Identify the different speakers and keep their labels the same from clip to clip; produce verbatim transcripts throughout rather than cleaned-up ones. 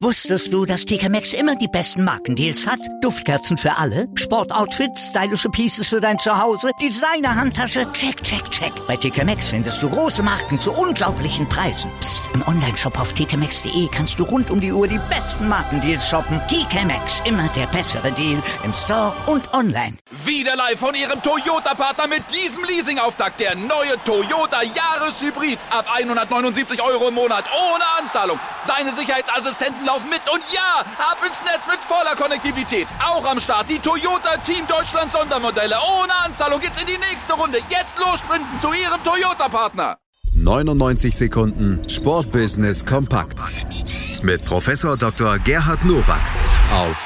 Speaker 1: Wusstest du, dass T K Maxx immer die besten Markendeals hat? Duftkerzen für alle, Sportoutfits, stylische Pieces für dein Zuhause, Designer-Handtasche, check, check, check. Bei T K Maxx findest du große Marken zu unglaublichen Preisen. Psst. Im Onlineshop auf t k maxx punkt de kannst du rund um die Uhr die besten Markendeals shoppen. T K Maxx, immer der bessere Deal im Store und online.
Speaker 2: Wieder live von Ihrem Toyota-Partner mit diesem Leasing-Auftakt. Der neue Toyota Jahreshybrid. Ab hundertneunundsiebzig Euro im Monat ohne Anzahlung. Seine Sicherheitsassistenten laufen mit und ja, ab ins Netz mit voller Konnektivität. Auch am Start die Toyota Team Deutschland Sondermodelle. Ohne Anzahlung geht's in die nächste Runde. Jetzt los sprinten zu Ihrem Toyota-Partner.
Speaker 3: neunundneunzig Sekunden Sportbusiness kompakt. Mit Professor Doktor Gerhard Nowak auf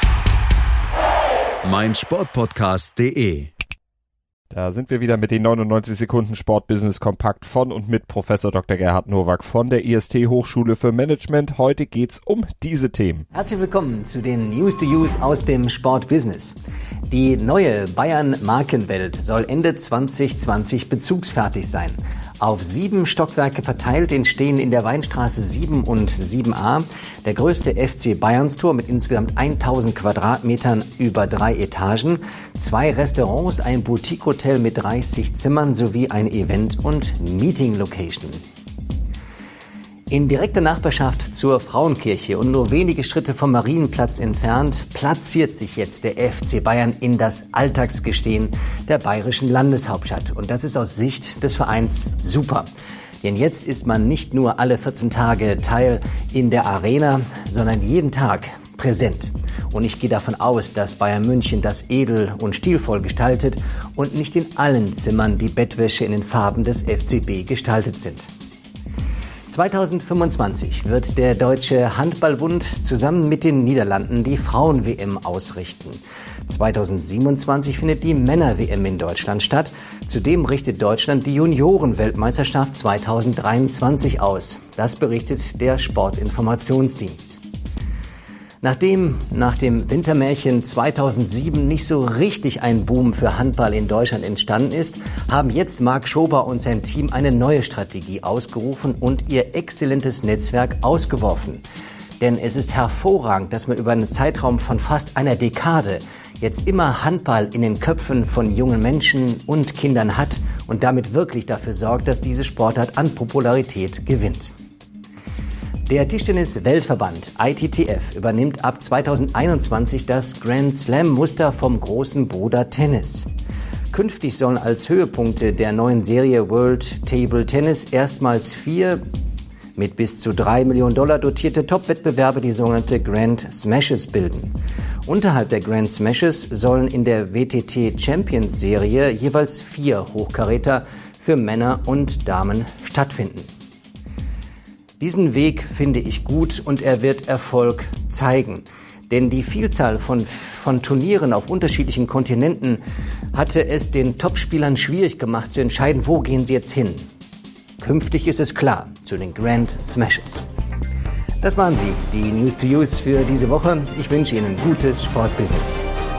Speaker 3: meinsportpodcast punkt de.
Speaker 4: Da sind wir wieder mit den neunundneunzig Sekunden Sportbusiness kompakt von und mit Professor Doktor Gerhard Nowak von der I S T Hochschule für Management. Heute geht's um diese Themen.
Speaker 5: Herzlich willkommen zu den News to Use aus dem Sportbusiness. Die neue Bayern-Markenwelt soll Ende zwanzig zwanzig bezugsfertig sein. Auf sieben Stockwerke verteilt entstehen in der Weinstraße sieben und sieben a der größte F C Bayerns-Tor mit insgesamt tausend Quadratmetern über drei Etagen, zwei Restaurants, ein Boutique-Hotel mit dreißig Zimmern sowie ein Event- und Meeting-Location. In direkter Nachbarschaft zur Frauenkirche und nur wenige Schritte vom Marienplatz entfernt platziert sich jetzt der F C Bayern in das Alltagsgestehen der bayerischen Landeshauptstadt. Und das ist aus Sicht des Vereins super. Denn jetzt ist man nicht nur alle vierzehn Tage Teil in der Arena, sondern jeden Tag präsent. Und ich gehe davon aus, dass Bayern München das edel und stilvoll gestaltet und nicht in allen Zimmern die Bettwäsche in den Farben des F C B gestaltet sind. zweitausendfünfundzwanzig wird der Deutsche Handballbund zusammen mit den Niederlanden die Frauen-W M ausrichten. zweitausendsiebenundzwanzig findet die Männer-W M in Deutschland statt. Zudem richtet Deutschland die Junioren-Weltmeisterschaft zweitausenddreiundzwanzig aus. Das berichtet der Sportinformationsdienst. Nachdem nach dem Wintermärchen zweitausendsieben nicht so richtig ein Boom für Handball in Deutschland entstanden ist, haben jetzt Marc Schober und sein Team eine neue Strategie ausgerufen und ihr exzellentes Netzwerk ausgeworfen. Denn es ist hervorragend, dass man über einen Zeitraum von fast einer Dekade jetzt immer Handball in den Köpfen von jungen Menschen und Kindern hat und damit wirklich dafür sorgt, dass diese Sportart an Popularität gewinnt. Der Tischtennis-Weltverband I T T F übernimmt ab zweitausendeinundzwanzig das Grand Slam-Muster vom großen Bruder Tennis. Künftig sollen als Höhepunkte der neuen Serie World Table Tennis erstmals vier mit bis zu drei Millionen Dollar dotierte Top-Wettbewerbe, die sogenannte Grand Smashes, bilden. Unterhalb der Grand Smashes sollen in der W T T Champions Serie jeweils vier Hochkaräter für Männer und Damen stattfinden. Diesen Weg finde ich gut und er wird Erfolg zeigen. Denn die Vielzahl von, von Turnieren auf unterschiedlichen Kontinenten hatte es den Topspielern schwierig gemacht zu entscheiden, wo gehen sie jetzt hin. Künftig ist es klar, zu den Grand Smashes. Das waren sie, die News to Use für diese Woche. Ich wünsche Ihnen gutes Sportbusiness.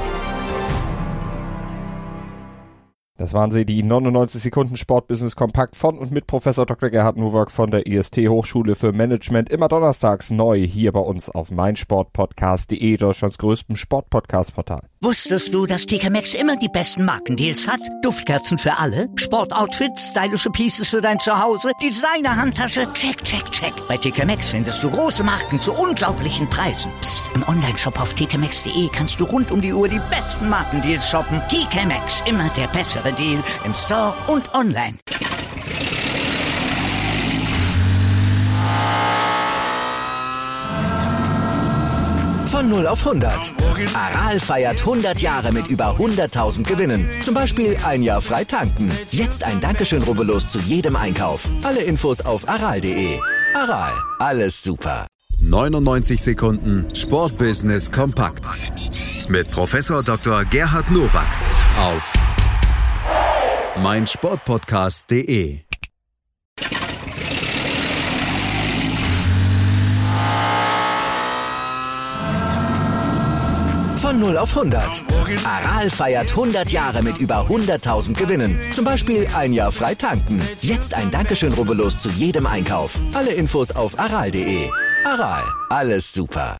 Speaker 4: Das waren sie, die neunundneunzig Sekunden Sportbusiness kompakt von und mit Professor Doktor Gerhard Nowak von der I S T Hochschule für Management. Immer donnerstags neu hier bei uns auf meinsportpodcast punkt de, Deutschlands größtem Sportpodcast-Portal.
Speaker 1: Wusstest du, dass T K Maxx immer die besten Markendeals hat? Duftkerzen für alle, Sportoutfits, stylische Pieces für dein Zuhause, Designer-Handtasche, check, check, check. Bei T K Maxx findest du große Marken zu unglaublichen Preisen. Psst. Im Onlineshop auf t k maxx punkt de kannst du rund um die Uhr die besten Markendeals shoppen. T K Maxx, immer der bessere Deal im Store und online.
Speaker 6: Von null auf hundert. Aral feiert hundert Jahre mit über hunderttausend Gewinnen. Zum Beispiel ein Jahr frei tanken. Jetzt ein Dankeschön, rubbellos zu jedem Einkauf. Alle Infos auf aral punkt de. Aral, alles super.
Speaker 3: neunundneunzig Sekunden Sportbusiness kompakt. Mit Professor Doktor Gerhard Nowak auf meinsportpodcast punkt de.
Speaker 6: Von null auf hundert. Aral feiert hundert Jahre mit über hunderttausend Gewinnen. Zum Beispiel ein Jahr frei tanken. Jetzt ein Dankeschön, rubbellos zu jedem Einkauf. Alle Infos auf aral punkt de. Aral, alles super.